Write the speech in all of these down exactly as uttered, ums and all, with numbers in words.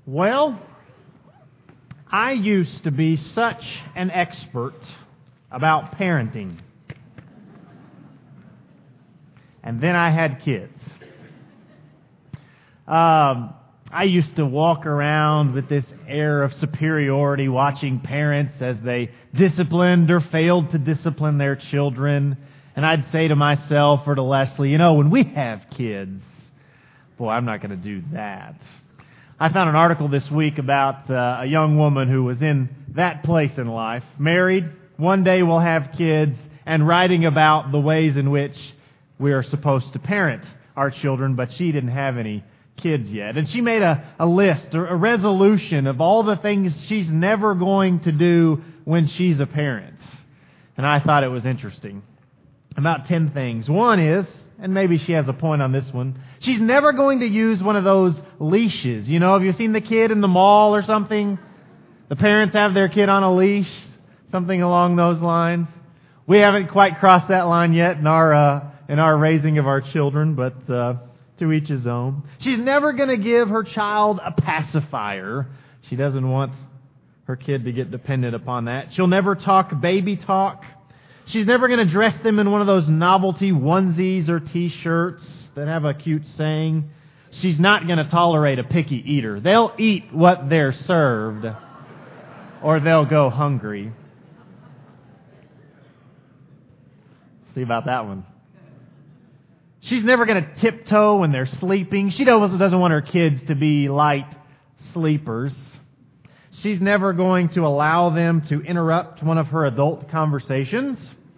Well, I used to be such an expert about parenting. And then I had kids. Um, I used to walk around with this air of superiority, watching parents as they disciplined or failed to discipline their children. And I'd say to myself or to Leslie, you know, when we have kids, boy, I'm not going to do that. I found an article this week about uh, a young woman who was in that place in life, married, one day will have kids, and writing about the ways in which we are supposed to parent our children, but she didn't have any kids yet. And she made a, a list, or a resolution of all the things she's never going to do when she's a parent. And I thought it was interesting. About ten things. One is, and maybe she has a point on this one, she's never going to use one of those leashes. You know, have you seen the kid in the mall or something? The parents have their kid on a leash, something along those lines. We haven't quite crossed that line yet in our uh, in our raising of our children, but uh, to each his own. She's never going to give her child a pacifier. She doesn't want her kid to get dependent upon that. She'll never talk baby talk. She's never going to dress them in one of those novelty onesies or T-shirts that have a cute saying. She's not going to tolerate a picky eater. They'll eat what they're served, or they'll go hungry. See about that one. She's never going to tiptoe when they're sleeping. She doesn't want her kids to be light sleepers. She's never going to allow them to interrupt one of her adult conversations.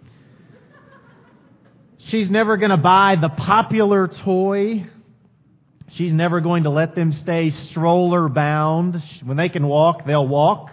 She's never going to buy the popular toy. She's never going to let them stay stroller bound. When they can walk, they'll walk.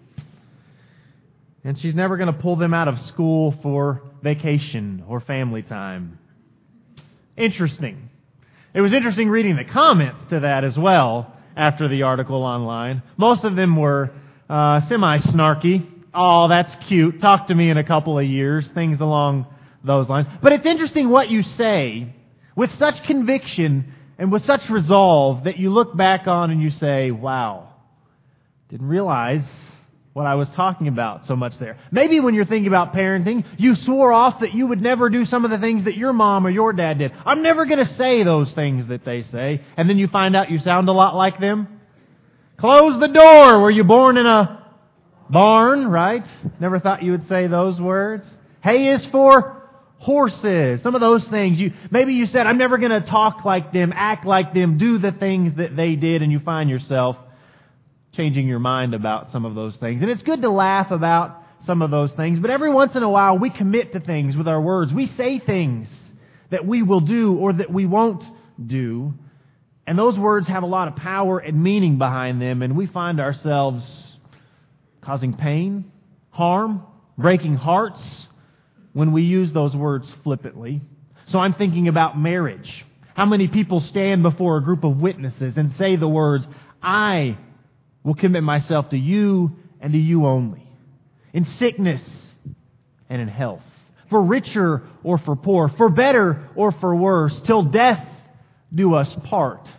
And she's never going to pull them out of school for vacation or family time. Interesting. It was interesting reading the comments to that as well after the article online. Most of them were uh, semi-snarky. Oh, that's cute. Talk to me in a couple of years. Things along those lines. But it's interesting what you say with such conviction and with such resolve that you look back on and you say, wow, didn't realize what I was talking about so much there. Maybe when you're thinking about parenting, you swore off that you would never do some of the things that your mom or your dad did. I'm never going to say those things that they say. And then you find out you sound a lot like them. Close the door. Were you born in a barn, right? Never thought you would say those words. Hay is for horses. Some of those things. You maybe you said, I'm never going to talk like them, act like them, do the things that they did, and you find yourself changing your mind about some of those things. And it's good to laugh about some of those things, but every once in a while we commit to things with our words. We say things that we will do or that we won't do, and those words have a lot of power and meaning behind them, and we find ourselves causing pain, harm, breaking hearts when we use those words flippantly. So I'm thinking about marriage. How many people stand before a group of witnesses and say the words, I will commit myself to you and to you only, in sickness and in health, for richer or for poor, for better or for worse, till death do us part.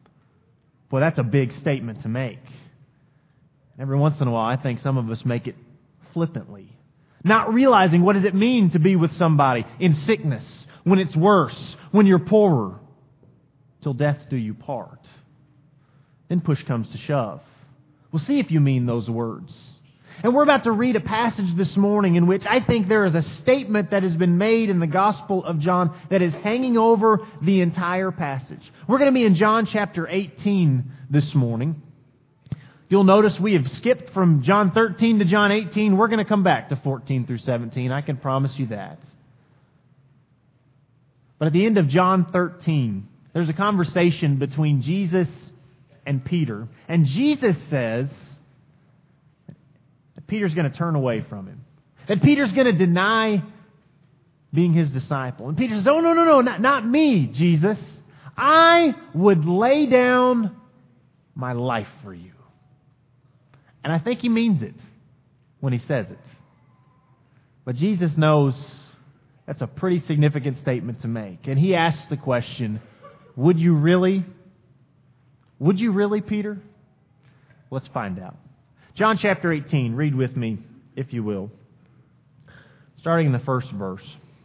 Boy, that's a big statement to make. Every once in a while, I think some of us make it flippantly, not realizing what does it mean to be with somebody in sickness, when it's worse, when you're poorer, till death do you part. Then push comes to shove. We'll see if you mean those words. And we're about to read a passage this morning in which I think there is a statement that has been made in the Gospel of John that is hanging over the entire passage. We're going to be in John chapter eighteen this morning. You'll notice we have skipped from John thirteen to John eighteen. We're going to come back to fourteen through seventeen. I can promise you that. But at the end of John thirteen, there's a conversation between Jesus and Peter. And Jesus says that Peter's going to turn away from him. That Peter's going to deny being his disciple. And Peter says, oh, no, no, no, not, not me, Jesus. I would lay down my life for you. And I think he means it when he says it. But Jesus knows that's a pretty significant statement to make. And he asks the question, would you really? Would you really, Peter? Let's find out. John chapter eighteen, read with me, if you will. Starting in the first verse.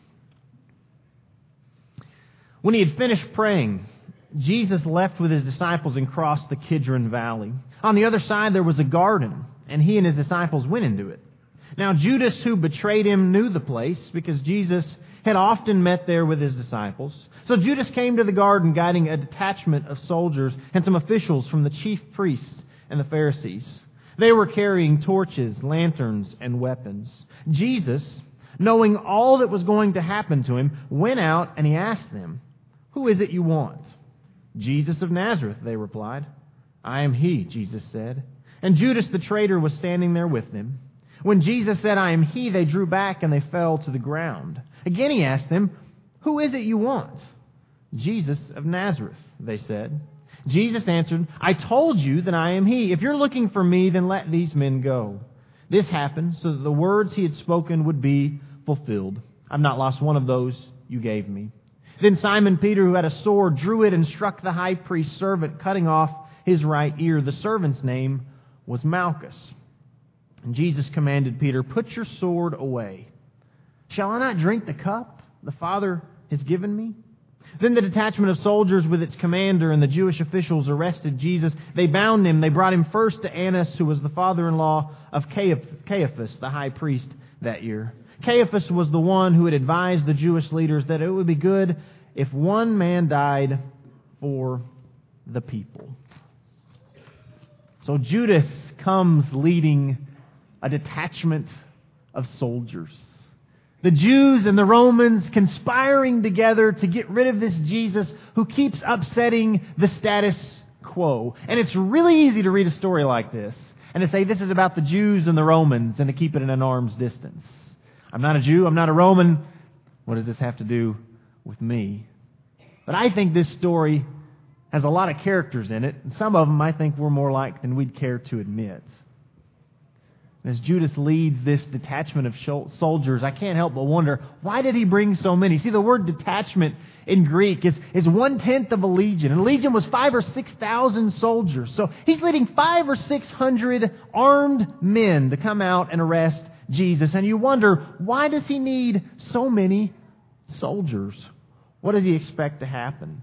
When he had finished praying, Jesus left with his disciples and crossed the Kidron Valley. On the other side there was a garden, and he and his disciples went into it. Now Judas, who betrayed him, knew the place, because Jesus had often met there with his disciples. So Judas came to the garden, guiding a detachment of soldiers and some officials from the chief priests and the Pharisees. They were carrying torches, lanterns, and weapons. Jesus, knowing all that was going to happen to him, went out and he asked them, "Who is it you want?" "Jesus of Nazareth," they replied. "I am he," Jesus said. And Judas the traitor was standing there with them. When Jesus said, "I am he," they drew back and they fell to the ground. Again he asked them, "Who is it you want?" "Jesus of Nazareth," they said. Jesus answered, "I told you that I am he. If you're looking for me, then let these men go." This happened so that the words he had spoken would be fulfilled. "I've not lost one of those you gave me." Then Simon Peter, who had a sword, drew it and struck the high priest's servant, cutting off his right ear. The servant's name was Malchus. And Jesus commanded Peter, "Put your sword away. Shall I not drink the cup the Father has given me?" Then the detachment of soldiers with its commander and the Jewish officials arrested Jesus. They bound him. They brought him first to Annas, who was the father-in-law of Caiaphas, the high priest that year. Caiaphas was the one who had advised the Jewish leaders that it would be good if one man died for the people. So Judas comes leading a detachment of soldiers. The Jews and the Romans conspiring together to get rid of this Jesus who keeps upsetting the status quo. And it's really easy to read a story like this and to say this is about the Jews and the Romans and to keep it at an arm's distance. I'm not a Jew, I'm not a Roman. What does this have to do with me? But I think this story has a lot of characters in it, and some of them I think we're more like than we'd care to admit. As Judas leads this detachment of soldiers, I can't help but wonder, why did he bring so many? See, the word detachment in Greek is, is one-tenth of a legion. And a legion was five or six thousand soldiers. So he's leading five or six hundred armed men to come out and arrest Jesus. And you wonder, why does he need so many soldiers? What does he expect to happen?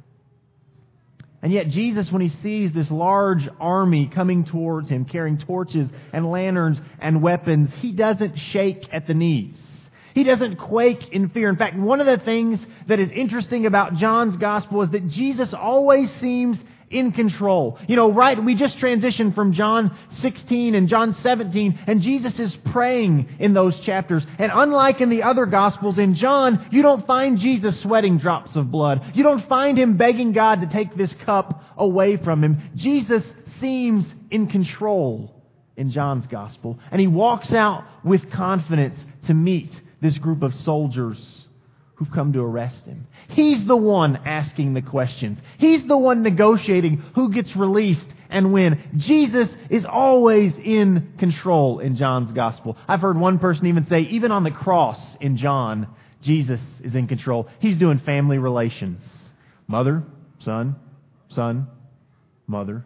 And yet Jesus, when he sees this large army coming towards him, carrying torches and lanterns and weapons, he doesn't shake at the knees. He doesn't quake in fear. In fact, one of the things that is interesting about John's gospel is that Jesus always seems in control. You know, right, we just transitioned from John sixteen and John seventeen, and Jesus is praying in those chapters. And unlike in the other Gospels, in John, you don't find Jesus sweating drops of blood. You don't find him begging God to take this cup away from him. Jesus seems in control in John's Gospel. And he walks out with confidence to meet this group of soldiers who've come to arrest him. He's the one asking the questions. He's the one negotiating who gets released and when. Jesus is always in control in John's gospel. I've heard one person even say, even on the cross in John, Jesus is in control. He's doing family relations. Mother, son, son, mother.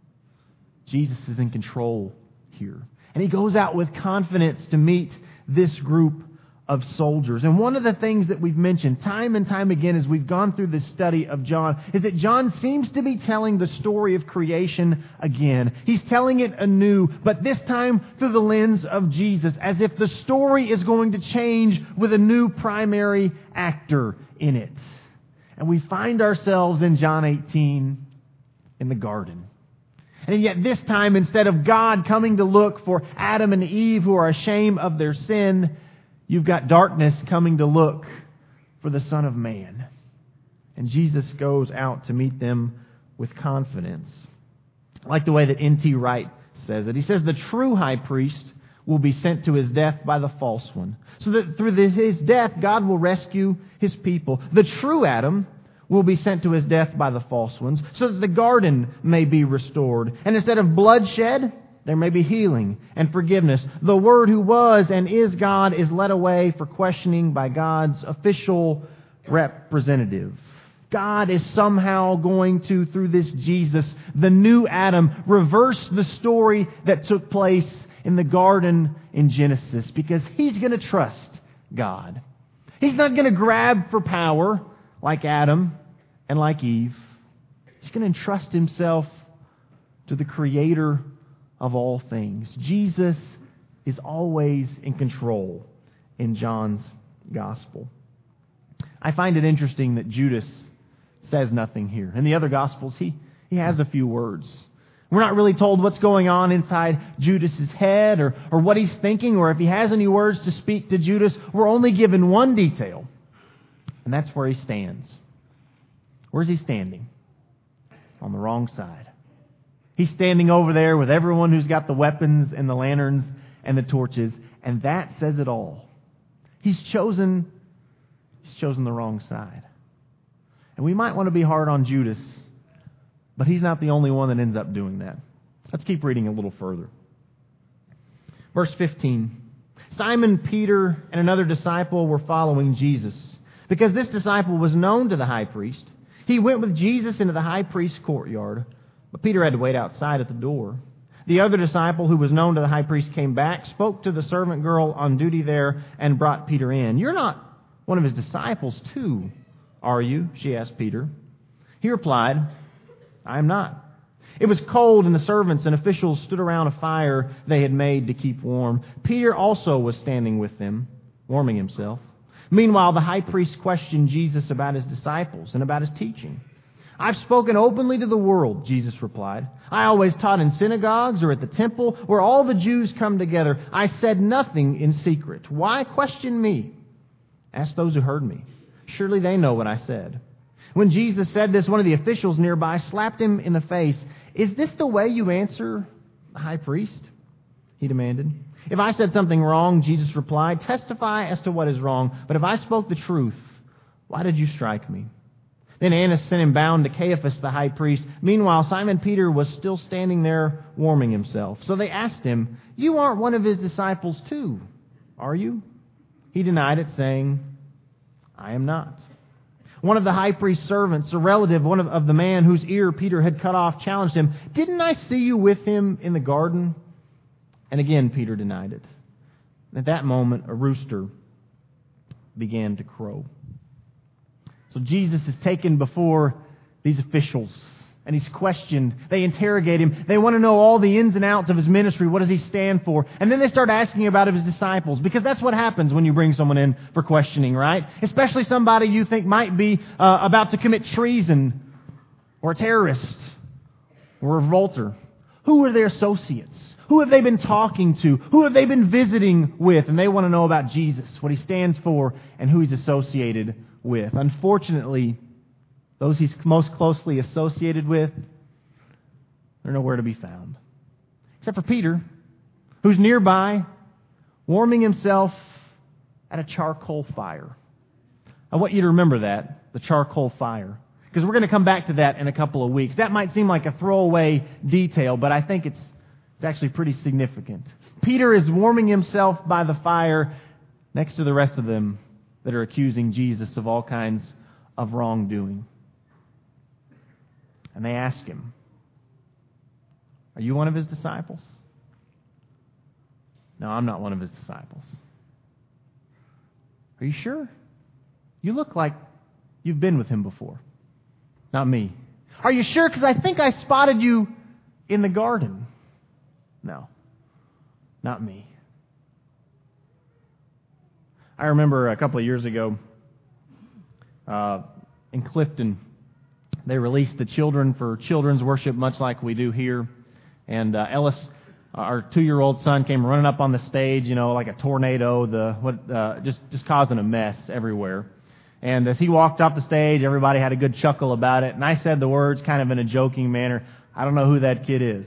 Jesus is in control here. And he goes out with confidence to meet this group of soldiers. And one of the things that we've mentioned time and time again as we've gone through this study of John is that John seems to be telling the story of creation again. He's telling it anew, but this time through the lens of Jesus, as if the story is going to change with a new primary actor in it. And we find ourselves in John eighteen in the garden. And yet this time, instead of God coming to look for Adam and Eve who are ashamed of their sin, you've got darkness coming to look for the Son of Man. And Jesus goes out to meet them with confidence. I like the way that N T Wright says it. He says the true high priest will be sent to his death by the false one. So that through this, his death, God will rescue his people. The true Adam will be sent to his death by the false ones, so that the garden may be restored. And instead of bloodshed, there may be healing and forgiveness. The Word who was and is God is led away for questioning by God's official representative. God is somehow going to, through this Jesus, the new Adam, reverse the story that took place in the garden in Genesis, because He's going to trust God. He's not going to grab for power like Adam and like Eve. He's going to entrust Himself to the Creator of all things. Jesus is always in control in John's Gospel. I find it interesting that Judas says nothing here. In the other Gospels, he, he has a few words. We're not really told what's going on inside Judas's head or, or what he's thinking, or if he has any words to speak to Judas. We're only given one detail, and that's where he stands. Where's he standing? On the wrong side. He's standing over there with everyone who's got the weapons and the lanterns and the torches, and that says it all. He's chosen, he's chosen the wrong side. And we might want to be hard on Judas, but he's not the only one that ends up doing that. Let's keep reading a little further. Verse fifteen. Simon Peter and another disciple were following Jesus. Because this disciple was known to the high priest, he went with Jesus into the high priest's courtyard, but Peter had to wait outside at the door. The other disciple who was known to the high priest came back, spoke to the servant girl on duty there, and brought Peter in. "You're not one of his disciples too, are you?" she asked Peter. He replied, "I am not." It was cold, and the servants and officials stood around a fire they had made to keep warm. Peter also was standing with them, warming himself. Meanwhile, the high priest questioned Jesus about his disciples and about his teaching. "I've spoken openly to the world," Jesus replied. "I always taught in synagogues or at the temple where all the Jews come together. I said nothing in secret. Why question me? Ask those who heard me. Surely they know what I said." When Jesus said this, one of the officials nearby slapped him in the face. "Is this the way you answer the high priest?" he demanded. "If I said something wrong," Jesus replied, "testify as to what is wrong. But if I spoke the truth, why did you strike me?" Then Annas sent him bound to Caiaphas the high priest. Meanwhile, Simon Peter was still standing there warming himself. So they asked him, "You aren't one of his disciples too, are you?" He denied it, saying, "I am not." One of the high priest's servants, a relative one of, of the man whose ear Peter had cut off, challenged him, "Didn't I see you with him in the garden?" And again Peter denied it. At that moment, a rooster began to crow. So Jesus is taken before these officials, and he's questioned. They interrogate him. They want to know all the ins and outs of his ministry. What does he stand for? And then they start asking about his disciples, because that's what happens when you bring someone in for questioning, right? Especially somebody you think might be uh, about to commit treason, or a terrorist, or a revolter. Who are their associates? Who have they been talking to? Who have they been visiting with? And they want to know about Jesus, what he stands for, and who he's associated with. Unfortunately, those he's most closely associated with, they're nowhere to be found. Except for Peter, who's nearby, warming himself at a charcoal fire. I want you to remember that, the charcoal fire. Because we're going to come back to that in a couple of weeks. That might seem like a throwaway detail, but I think it's it's actually pretty significant. Peter is warming himself by the fire next to the rest of them that are accusing Jesus of all kinds of wrongdoing. And they ask him, "Are you one of his disciples?" "No, I'm not one of his disciples." "Are you sure? You look like you've been with him before." "Not me." "Are you sure? Because I think I spotted you in the garden." "No, not me." I remember a couple of years ago uh, in Clifton, they released the Children for Children's Worship, much like we do here. And uh, Ellis, our two-year-old son, came running up on the stage, you know, like a tornado, the what, uh, just just causing a mess everywhere. And as he walked off the stage, everybody had a good chuckle about it. And I said the words kind of in a joking manner, "I don't know who that kid is."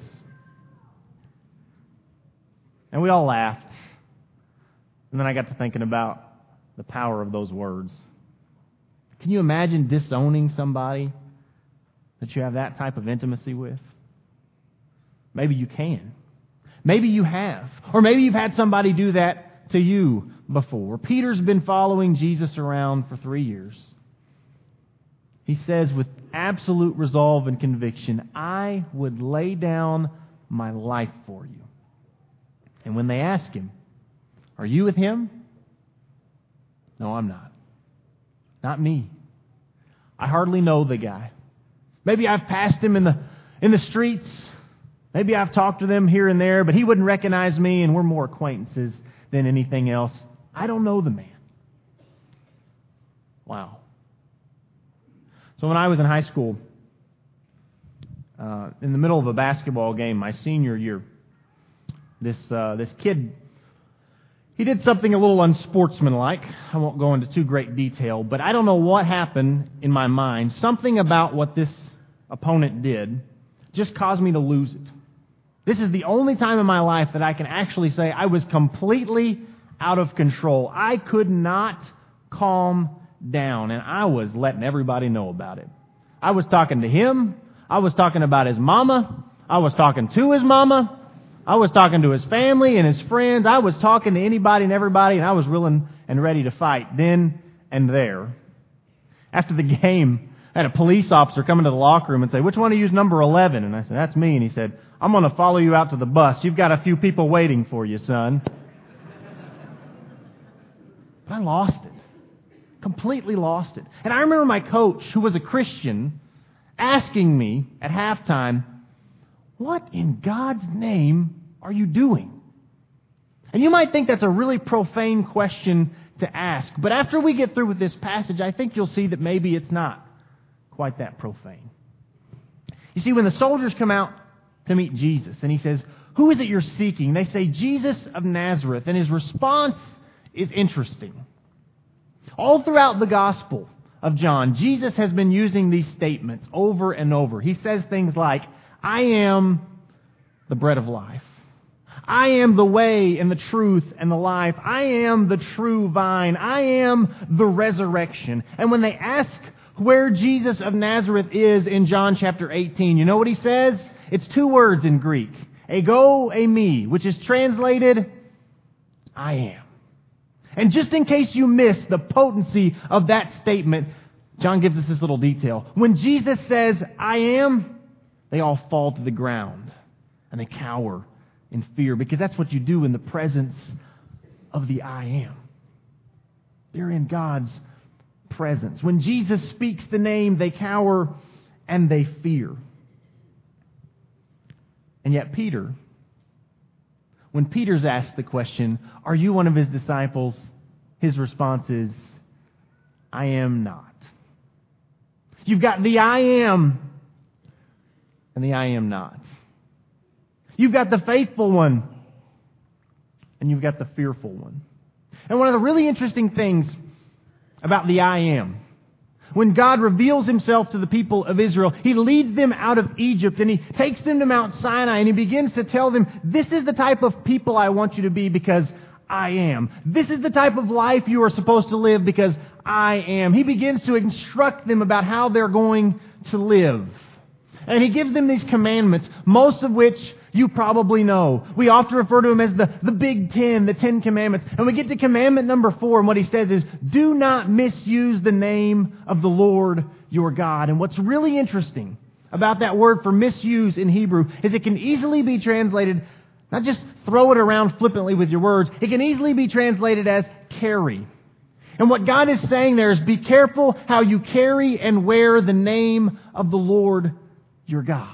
And we all laughed. And then I got to thinking about the power of those words. Can you imagine disowning somebody that you have that type of intimacy with? Maybe you can. Maybe you have. Or maybe you've had somebody do that to you before. Peter's been following Jesus around for three years. he says with absolute resolve and conviction, I would lay down my life for you. And when they ask him, are you with him? No, I'm not. Not me. I hardly know the guy. Maybe I've passed him in the in the streets. Maybe I've talked to them here and there, but he wouldn't recognize me, and we're more acquaintances than anything else. I don't know the man. Wow. So when I was in high school, uh, in the middle of a basketball game, my senior year, this uh, this kid, he did something a little unsportsmanlike. I won't go into too great detail, but I don't know what happened in my mind. Something about what this opponent did just caused me to lose it. This is the only time in my life that I can actually say I was completely out of control. I could not calm down, and I was letting everybody know about it. I was talking to him. I was talking about his mama. I was talking to his mama. I was talking to his family and his friends. I was talking to anybody and everybody, and I was willing and ready to fight then and there. After the game, I had a police officer come into the locker room and say, which one of you is number eleven? And I said, that's me. And he said, I'm going to follow you out to the bus. You've got a few people waiting for you, son. But I lost it. Completely lost it. And I remember my coach, who was a Christian, asking me at halftime, what in God's name are you doing? And you might think that's a really profane question to ask, but after we get through with this passage, I think you'll see that maybe it's not quite that profane. You see, when the soldiers come out to meet Jesus, and he says, who is it you're seeking? They say, Jesus of Nazareth, and his response is interesting. All throughout the Gospel of John, Jesus has been using these statements over and over. He says things like, I am the bread of life. I am the way and the truth and the life. I am the true vine. I am the resurrection. And when they ask where Jesus of Nazareth is in John chapter eighteen, you know what he says? It's two words in Greek. Ego eimi, which is translated, I am. And just in case you miss the potency of that statement, John gives us this little detail. When Jesus says, I am, they all fall to the ground and they cower in fear, because that's what you do in the presence of the I am. They're in God's presence. When Jesus speaks the name, they cower and they fear. And yet Peter, when Peter's asked the question, are you one of his disciples? His response is, I am not. You've got the I am and the I am not. You've got the faithful one and you've got the fearful one. And one of the really interesting things about the I am, when God reveals himself to the people of Israel, he leads them out of Egypt and he takes them to Mount Sinai and he begins to tell them, this is the type of people I want you to be because I am. This is the type of life you are supposed to live because I am. He begins to instruct them about how they're going to live. And he gives them these commandments, most of which you probably know. We often refer to them as the, the Big Ten, the Ten Commandments. And we get to commandment number four, and what he says is, do not misuse the name of the Lord your God. And what's really interesting about that word for misuse in Hebrew is it can easily be translated, not just throw it around flippantly with your words, it can easily be translated as carry. And what God is saying there is be careful how you carry and wear the name of the Lord your God.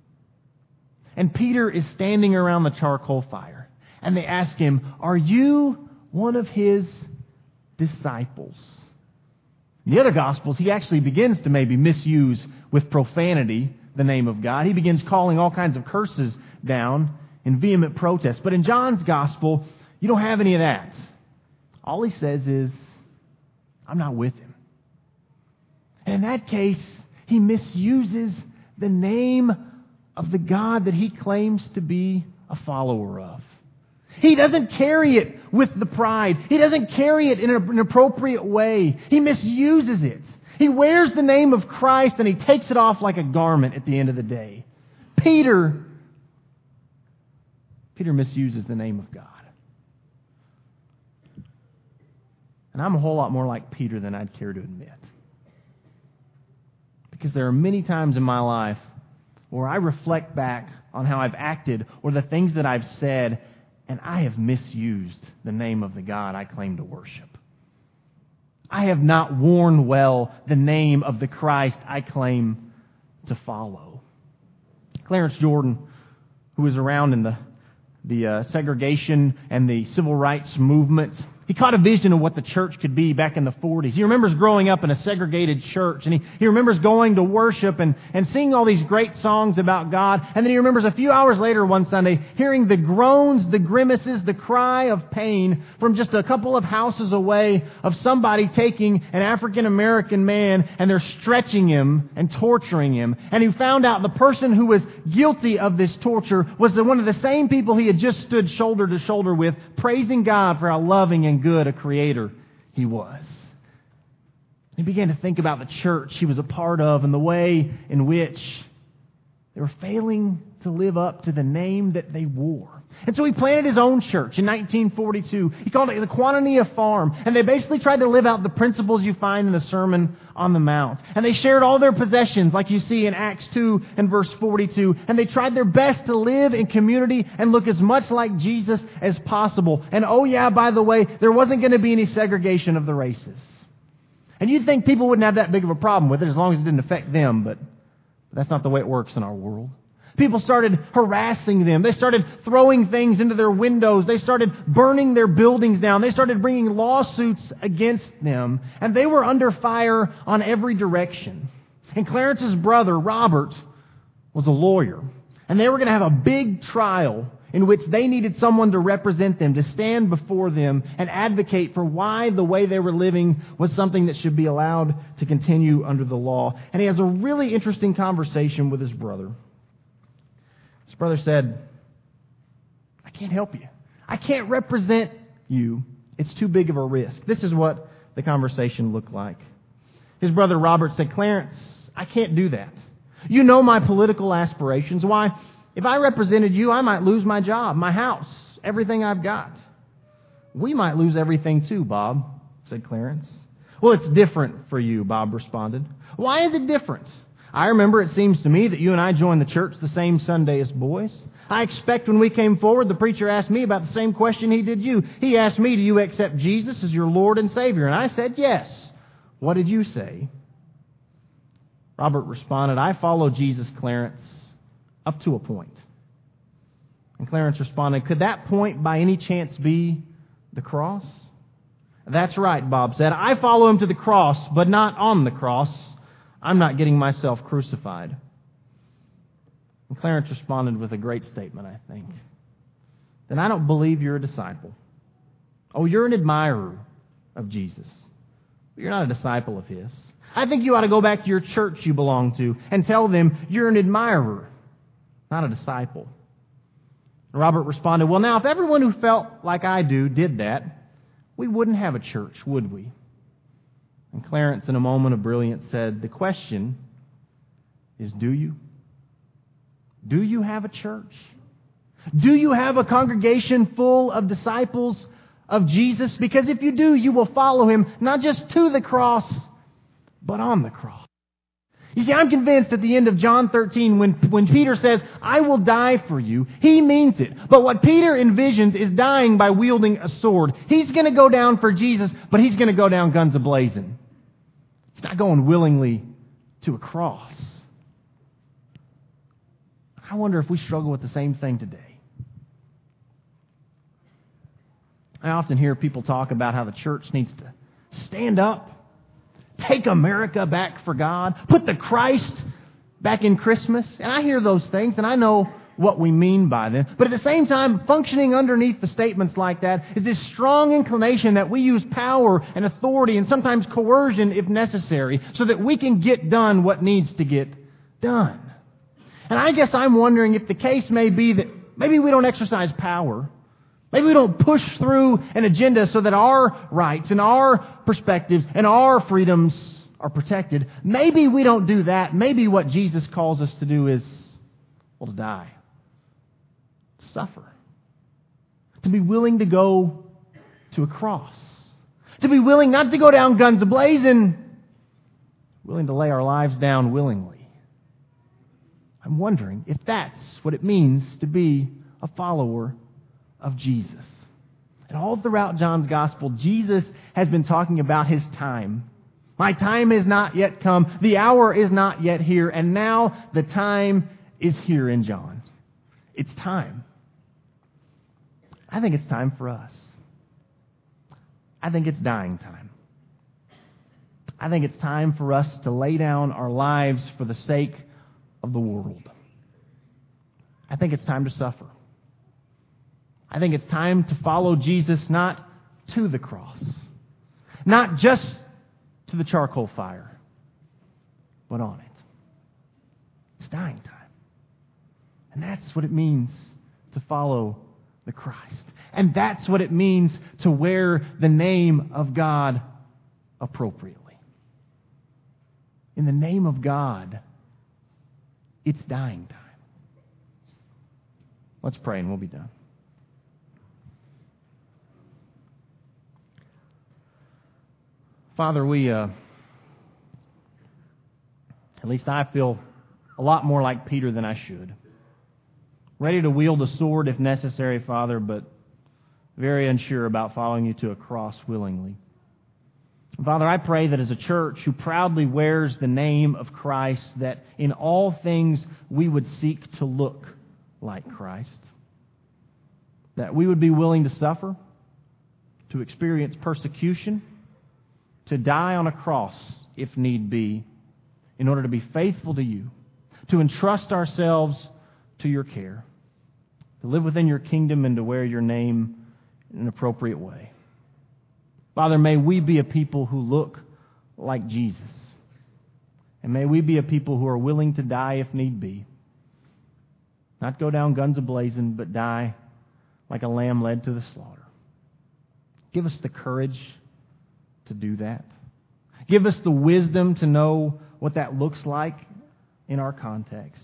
And Peter is standing around the charcoal fire. And they ask him, are you one of his disciples? In the other Gospels, he actually begins to maybe misuse with profanity the name of God. He begins calling all kinds of curses down in vehement protest. But in John's Gospel, you don't have any of that. All he says is, I'm not with him. And in that case, he misuses the name of the God that he claims to be a follower of. He doesn't carry it with the pride. He doesn't carry it in an appropriate way. He misuses it. He wears the name of Christ and he takes it off like a garment at the end of the day. Peter, Peter misuses the name of God. And I'm a whole lot more like Peter than I'd care to admit. Because there are many times in my life where I reflect back on how I've acted or the things that I've said, and I have misused the name of the God I claim to worship. I have not worn well the name of the Christ I claim to follow. Clarence Jordan, who was around in the, the uh, segregation and the civil rights movement, he caught a vision of what the church could be back in the forties. He remembers growing up in a segregated church, and he, he remembers going to worship and, and singing all these great songs about God. And then he remembers a few hours later one Sunday hearing the groans, the grimaces, the cry of pain from just a couple of houses away of somebody taking an African American man and they're stretching him and torturing him. And he found out the person who was guilty of this torture was the, one of the same people he had just stood shoulder to shoulder with, praising God for how loving and good a Creator He was. He began to think about the church he was a part of and the way in which they were failing to live up to the name that they wore. And so he planted his own church in nineteen forty-two. He called it the Koinonia Farm. And they basically tried to live out the principles you find in the Sermon on the Mount. And they shared all their possessions, like you see in Acts two and verse forty-two. And they tried their best to live in community and look as much like Jesus as possible. And oh yeah, by the way, there wasn't going to be any segregation of the races. And you'd think people wouldn't have that big of a problem with it as long as it didn't affect them, but that's not the way it works in our world. People started harassing them. They started throwing things into their windows. They started burning their buildings down. They started bringing lawsuits against them. And they were under fire on every direction. And Clarence's brother, Robert, was a lawyer. And they were going to have a big trial in which they needed someone to represent them, to stand before them and advocate for why the way they were living was something that should be allowed to continue under the law. And he has a really interesting conversation with his brother. His brother said, I can't help you. I can't represent you. It's too big of a risk. This is what the conversation looked like. His brother Robert said, Clarence, I can't do that. You know my political aspirations. Why? If I represented you, I might lose my job, my house, everything I've got. We might lose everything too, Bob, said Clarence. Well, it's different for you, Bob responded. Why is it different? I remember it seems to me that you and I joined the church the same Sunday as boys. I expect when we came forward, the preacher asked me about the same question he did you. He asked me, do you accept Jesus as your Lord and Savior? And I said, yes. What did you say? Robert responded, I follow Jesus, Clarence, up to a point. And Clarence responded, could that point by any chance be the cross? That's right, Bob said. I follow him to the cross, but not on the cross. I'm not getting myself crucified. And Clarence responded with a great statement, I think. Then I don't believe you're a disciple. Oh, you're an admirer of Jesus. But you're not a disciple of His. I think you ought to go back to your church you belong to and tell them you're an admirer, not a disciple. And Robert responded, well, now, if everyone who felt like I do did that, we wouldn't have a church, would we? And Clarence, in a moment of brilliance, said, the question is, do you? Do you have a church? Do you have a congregation full of disciples of Jesus? Because if you do, you will follow Him, not just to the cross, but on the cross. You see, I'm convinced at the end of John thirteen, when, when Peter says, I will die for you, he means it. But what Peter envisions is dying by wielding a sword. He's going to go down for Jesus, but he's going to go down guns a-blazing. He's not going willingly to a cross. I wonder if we struggle with the same thing today. I often hear people talk about how the church needs to stand up, take America back for God, put the Christ back in Christmas. And I hear those things, and I know what we mean by them. But at the same time, functioning underneath the statements like that is this strong inclination that we use power and authority and sometimes coercion if necessary so that we can get done what needs to get done. And I guess I'm wondering if the case may be that maybe we don't exercise power. Maybe we don't push through an agenda so that our rights and our perspectives and our freedoms are protected. Maybe we don't do that. Maybe what Jesus calls us to do is, well, to die. Suffer. To be willing to go to a cross. To be willing not to go down guns a-blazing, willing to lay our lives down willingly. I'm wondering if that's what it means to be a follower of Jesus. And all throughout John's Gospel, Jesus has been talking about His time. My time has not yet come. The hour is not yet here. And now the time is here in John. It's time. I think it's time for us. I think it's dying time. I think it's time for us to lay down our lives for the sake of the world. I think it's time to suffer. I think it's time to follow Jesus not to the cross, not just to the charcoal fire, but on it. It's dying time. And that's what it means to follow the Christ. And that's what it means to wear the name of God appropriately. In the name of God, it's dying time. Let's pray and we'll be done. Father, we, uh, at least I feel a lot more like Peter than I should. Ready to wield a sword if necessary, Father, but very unsure about following you to a cross willingly. Father, I pray that as a church who proudly wears the name of Christ, that in all things we would seek to look like Christ. That we would be willing to suffer, to experience persecution, to die on a cross if need be, in order to be faithful to you, to entrust ourselves to your care, to live within your kingdom and to wear your name in an appropriate way. Father, may we be a people who look like Jesus. And may we be a people who are willing to die if need be. Not go down guns a-blazing, but die like a lamb led to the slaughter. Give us the courage to do that. Give us the wisdom to know what that looks like in our context.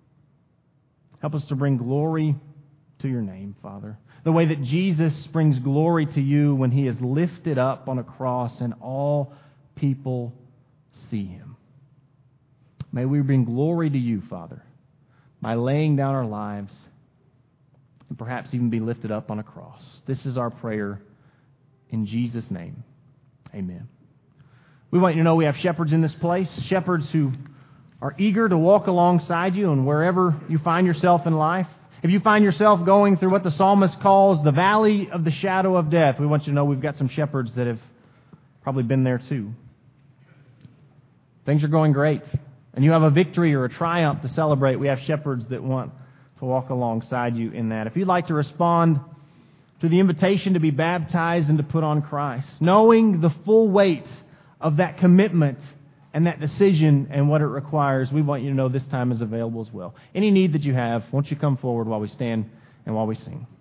Help us to bring glory to your name, Father. The way that Jesus brings glory to you when He is lifted up on a cross and all people see Him. May we bring glory to you, Father, by laying down our lives and perhaps even be lifted up on a cross. This is our prayer in Jesus' name. Amen. We want you to know we have shepherds in this place, shepherds who are eager to walk alongside you and wherever you find yourself in life. If you find yourself going through what the psalmist calls the valley of the shadow of death, we want you to know we've got some shepherds that have probably been there too. Things are going great, and you have a victory or a triumph to celebrate. We have shepherds that want to walk alongside you in that. If you'd like to respond to the invitation to be baptized and to put on Christ, knowing the full weight of that commitment and that decision and what it requires, we want you to know this time is available as well. Any need that you have, won't you come forward while we stand and while we sing?